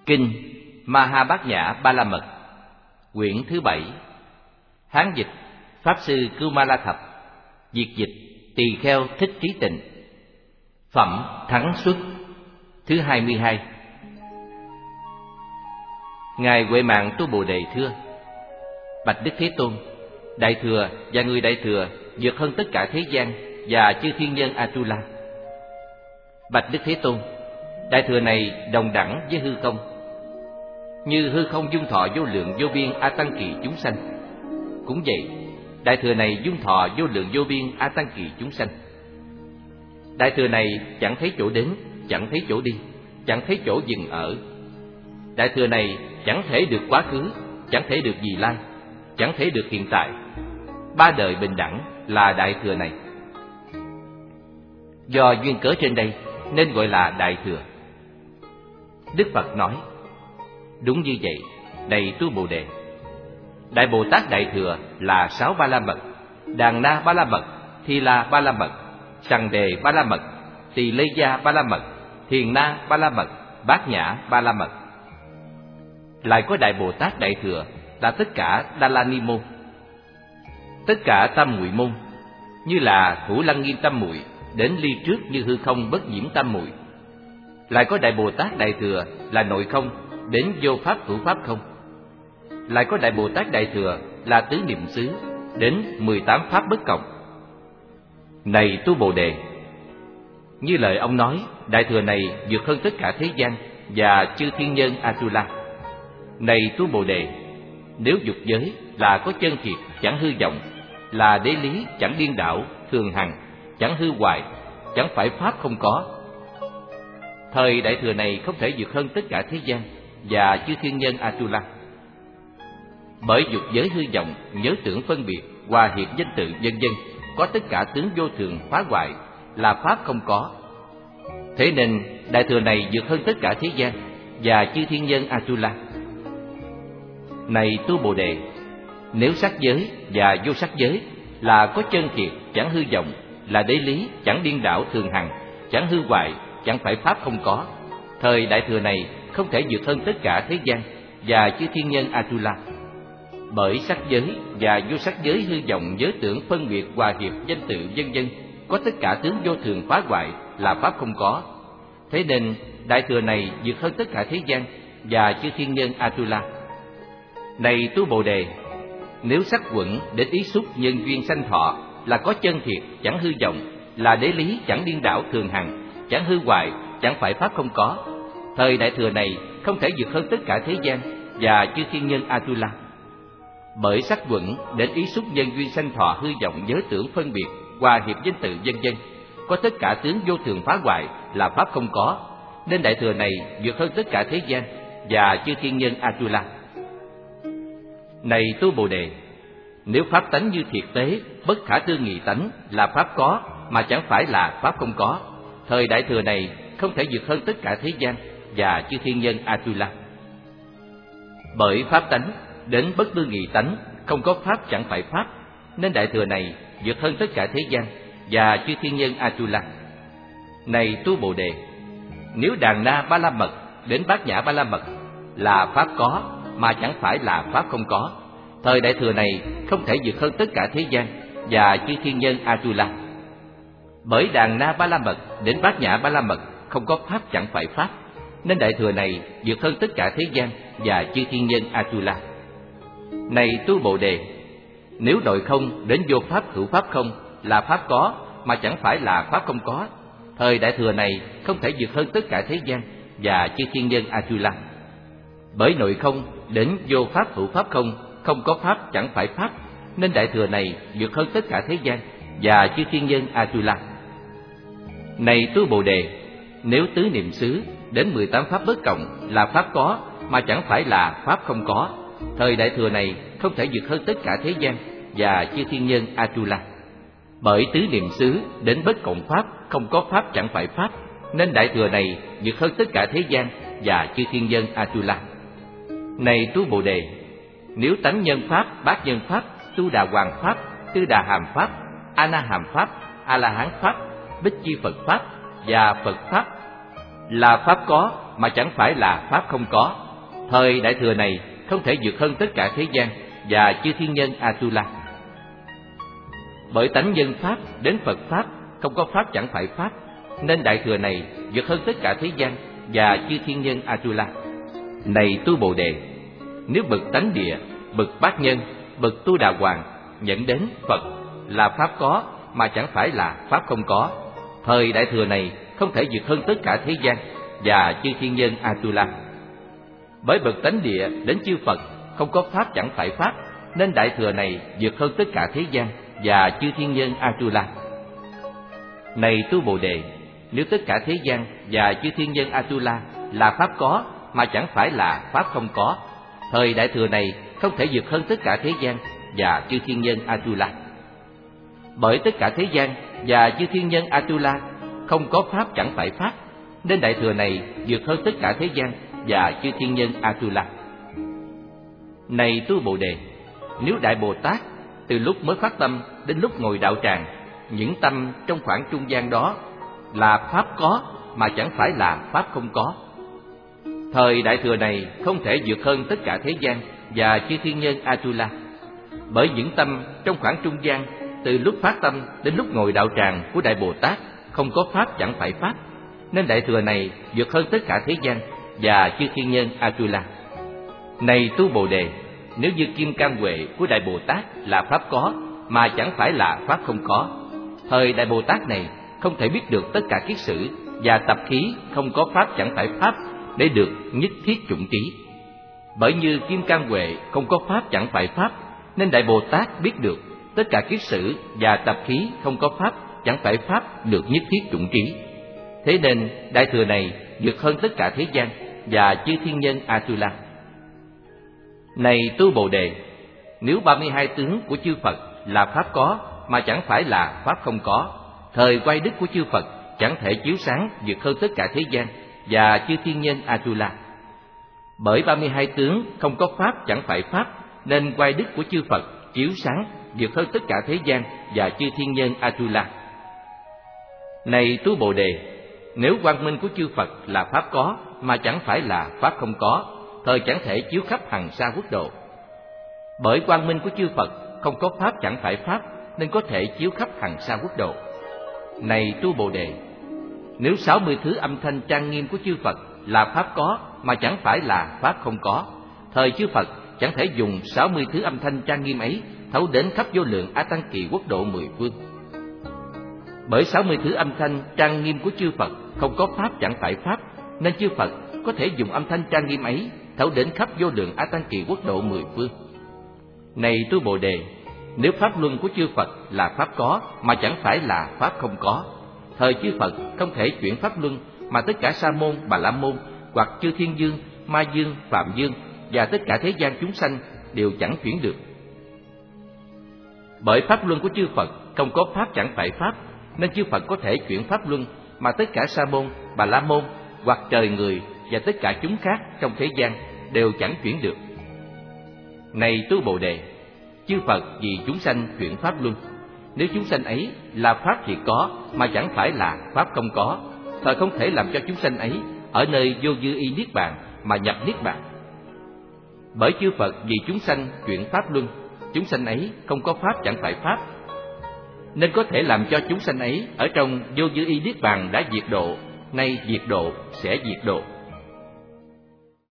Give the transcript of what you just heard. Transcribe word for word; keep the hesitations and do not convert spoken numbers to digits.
Kinh Ma Bát Nhã Ba La Mật, quyển thứ bảy. Hán dịch Pháp sư Cưu Ma La Thập, việt dịch Tỳ Kheo Thích Trí Tịnh. Phẩm Thắng Xuất thứ hai mươi hai. Ngài Huệ Mạng Tu Bồ Đề thưa: Bạch Đức Thế Tôn, Đại Thừa và người Đại Thừa vượt hơn tất cả thế gian và chư thiên nhân Atula. Bạch Đức Thế Tôn, Đại Thừa này đồng đẳng với hư không, như hư không dung thọ vô lượng vô biên a tăng kỳ chúng sanh. Cũng vậy, Đại Thừa này dung thọ vô lượng vô biên a tăng kỳ chúng sanh. Đại Thừa này chẳng thấy chỗ đến, chẳng thấy chỗ đi, chẳng thấy chỗ dừng ở. Đại Thừa này chẳng thể được quá khứ, chẳng thể được vị lai, chẳng thể được hiện tại. Ba đời bình đẳng là Đại Thừa này. Do duyên cớ trên đây nên gọi là Đại Thừa. Đức Phật nói: Đúng như vậy, này Tu Bồ Đề. Đại Bồ Tát Đại Thừa là sáu Ba La Mật: Đàn Na Ba La Mật, Thi La Ba La Mật, Sằng Đề Ba La Mật, Tỳ Lê Gia Ba La Mật, Thiền Na Ba La Mật, Bát Nhã Ba La Mật. Lại có Đại Bồ Tát Đại Thừa là tất cả Đa La Ni Môn, tất cả Tam Muội Môn, như là Thủ Lăng Nghiêm Tam Muội, đến ly trước như hư không bất nhiễm Tam Muội. Lại có Đại Bồ Tát Đại Thừa là nội không, đến vô pháp hữu pháp không. Lại có Đại Bồ Tát Đại Thừa là tứ niệm xứ, đến mười tám pháp bất cộng. Này Tu Bồ Đề, như lời ông nói, Đại Thừa này vượt hơn tất cả thế gian và chư thiên nhân Atula. Này Tu Bồ Đề, nếu dục giới là có chân thiệt chẳng hư vọng, là đế lý chẳng điên đảo, thường hằng chẳng hư hoại, chẳng phải pháp không có. Thời Đại Thừa này không thể vượt hơn tất cả thế gian và chư thiên nhân Atula. Bởi dục giới hư vọng, nhớ tưởng phân biệt, hòa hiệp danh tự vân vân, có tất cả tướng vô thường phá hoại, là pháp không có. Thế nên Đại Thừa này vượt hơn tất cả thế gian và chư thiên nhân Atula. Này Tu Bồ Đề, nếu sắc giới và vô sắc giới là có chân thiệt chẳng hư vọng, là đế lý chẳng điên đảo, thường hằng chẳng hư hoại, chẳng phải pháp không có, thời Đại Thừa này không thể vượt hơn tất cả thế gian và chư thiên nhân Atula. Bởi sắc giới và vô sắc giới hư vọng, nhớ tưởng phân biệt, hòa hiệp danh tự vân vân, có tất cả tướng vô thường phá hoại, là pháp không có. Thế nên Đại Thừa này vượt hơn tất cả thế gian và chư thiên nhân Atula. Này Tu Bồ Đề, nếu sắc quẩn đến ý xúc nhân duyên sanh thọ là có chân thiệt chẳng hư vọng, là đế lý chẳng điên đảo, thường hằng chẳng hư hoại, chẳng phải pháp không có, thời Đại Thừa này không thể vượt hơn tất cả thế gian và chư thiên nhân Atula. Bởi sắc quẩn đến ý xúc nhân duyên sanh thọ hư vọng, nhớ tưởng phân biệt, hòa hiệp danh tự vân vân, có tất cả tướng vô thường phá hoại, là pháp không có, nên Đại Thừa này vượt hơn tất cả thế gian và chư thiên nhân Atula. Này Tu Bồ Đề, nếu pháp tánh như thiệt tế, bất khả tư nghị tánh, là pháp có mà chẳng phải là pháp không có, thời Đại Thừa này không thể vượt hơn tất cả thế gian và chư thiên nhân Atula. Bởi pháp tánh đến bất tư nghị tánh, không có pháp chẳng phải pháp, nên Đại Thừa này vượt hơn tất cả thế gian và chư thiên nhân Atula. Này Tu Bồ Đề, nếu Đàn Na Ba La Mật đến Bát Nhã Ba La Mật là pháp có mà chẳng phải là pháp không có, thời Đại Thừa này không thể vượt hơn tất cả thế gian và chư thiên nhân Atula. Bởi Đàn Na Ba La Mật đến Bát Nhã Ba La Mật không có pháp chẳng phải pháp, nên Đại Thừa này vượt hơn tất cả thế gian và chư thiên nhân Atula. Này Tu Bồ Đề, nếu nội không đến vô pháp hữu pháp không là pháp có mà chẳng phải là pháp không có, thời Đại Thừa này không thể vượt hơn tất cả thế gian và chư thiên nhân Atula. Bởi nội không đến vô pháp hữu pháp không, không có pháp chẳng phải pháp, nên Đại Thừa này vượt hơn tất cả thế gian và chư thiên nhân Atula. Này Tu Bồ Đề, nếu tứ niệm xứ đến mười tám pháp bất cộng là pháp có mà chẳng phải là pháp không có, thời Đại Thừa này không thể vượt hơn tất cả thế gian và chư thiên nhân Atula. Bởi tứ niệm xứ đến bất cộng pháp, không có pháp chẳng phải pháp, nên Đại Thừa này vượt hơn tất cả thế gian và chư thiên nhân Atula. Này Tu Bồ Đề, nếu tánh nhân pháp, bát nhân pháp, tu đà hoàng pháp, tư đà hàm pháp, a na hàm pháp, a la hán pháp, bích chi Phật pháp và Phật pháp là pháp có mà chẳng phải là pháp không có. Thời Đại Thừa này không thể vượt hơn tất cả thế gian và chư thiên nhân Atula. Bởi tánh nhân pháp đến Phật pháp không có pháp chẳng phải pháp, nên Đại Thừa này vượt hơn tất cả thế gian và chư thiên nhân Atula. Này tu Bồ Đề, nếu bậc tánh địa, bậc bát nhân, bậc tu đà hoàng nhận đến Phật là pháp có mà chẳng phải là pháp không có, thời Đại Thừa này không thể vượt hơn tất cả thế gian và chư thiên nhân Atula. Bởi bậc tánh địa đến chư Phật không có pháp chẳng phải pháp, nên Đại Thừa này vượt hơn tất cả thế gian và chư thiên nhân Atula. Này tu Bồ Đề, nếu tất cả thế gian và chư thiên nhân Atula là pháp có mà chẳng phải là pháp không có, thời Đại Thừa này không thể vượt hơn tất cả thế gian và chư thiên nhân Atula. Bởi tất cả thế gian và chư thiên nhân Atula không có pháp chẳng phải pháp, nên Đại Thừa này vượt hơn tất cả thế gian và chư thiên nhân Atula. Này tu Bồ Đề, nếu Đại Bồ Tát từ lúc mới phát tâm đến lúc ngồi đạo tràng, những tâm trong khoảng trung gian đó là pháp có mà chẳng phải là pháp không có, thời Đại Thừa này không thể vượt hơn tất cả thế gian và chư thiên nhân Atula. Bởi những tâm trong khoảng trung gian từ lúc phát tâm đến lúc ngồi đạo tràng của Đại Bồ Tát không có pháp chẳng phải pháp, nên Đại Thừa này vượt hơn tất cả thế gian và chư thiên nhân Atula. Này tu Bồ Đề, nếu như kim cang huệ của Đại Bồ Tát là pháp có mà chẳng phải là pháp không có, thời Đại Bồ Tát này không thể biết được tất cả kiết sử và tập khí không có pháp chẳng phải pháp để được nhất thiết chủng trí. Bởi như kim cang huệ không có pháp chẳng phải pháp, nên Đại Bồ Tát biết được tất cả kiết sử và tập khí không có pháp chẳng phải pháp được nhất thiết chủng trí. Thế nên Đại Thừa này vượt hơn tất cả thế gian và chư thiên nhân Atula. Này tu Bồ Đề, nếu ba mươi hai tướng của chư Phật là pháp có mà chẳng phải là pháp không có, thời quay đức của chư Phật chẳng thể chiếu sáng vượt hơn tất cả thế gian và chư thiên nhân Atula. Bởi ba mươi hai tướng không có pháp chẳng phải pháp, nên quay đức của chư Phật chiếu sáng vượt hơn tất cả thế gian và chư thiên nhân Atula. Này tu Bồ Đề, nếu quang minh của chư Phật là pháp có mà chẳng phải là pháp không có, thời chẳng thể chiếu khắp hằng sa quốc độ. Bởi quang minh của chư Phật không có pháp chẳng phải pháp, nên có thể chiếu khắp hằng sa quốc độ. Này tu Bồ Đề, nếu sáu mươi thứ âm thanh trang nghiêm của chư Phật là pháp có mà chẳng phải là pháp không có, thời chư Phật chẳng thể dùng sáu mươi thứ âm thanh trang nghiêm ấy thấu đến khắp vô lượng A Tăng Kỳ quốc độ mười phương. Bởi sáu mươi thứ âm thanh trang nghiêm của chư Phật không có pháp chẳng phải pháp, nên chư Phật có thể dùng âm thanh trang nghiêm ấy thấu đến khắp vô lượng A Tăng Kỳ quốc độ mười phương. Này tu Bồ Đề, nếu pháp luân của chư Phật là pháp có mà chẳng phải là pháp không có, thời chư Phật không thể chuyển pháp luân mà tất cả sa môn, bà la môn hoặc chư thiên dương, ma dương, phạm dương và tất cả thế gian chúng sanh đều chẳng chuyển được. Bởi pháp luân của chư Phật không có pháp chẳng phải pháp, nên chư Phật có thể chuyển pháp luân mà tất cả sa môn, bà la môn hoặc trời người và tất cả chúng khác trong thế gian đều chẳng chuyển được. Này tu Bồ Đề, chư Phật vì chúng sanh chuyển pháp luân, nếu chúng sanh ấy là pháp thì có mà chẳng phải là pháp không có, thời không thể làm cho chúng sanh ấy ở nơi vô dư y niết bàn mà nhập niết bàn. Bởi chư Phật vì chúng sanh chuyển pháp luân, chúng sanh ấy không có pháp chẳng phải pháp, nên có thể làm cho chúng sanh ấy ở trong vô dư y niết bàn đã diệt độ, nay diệt độ sẽ diệt độ.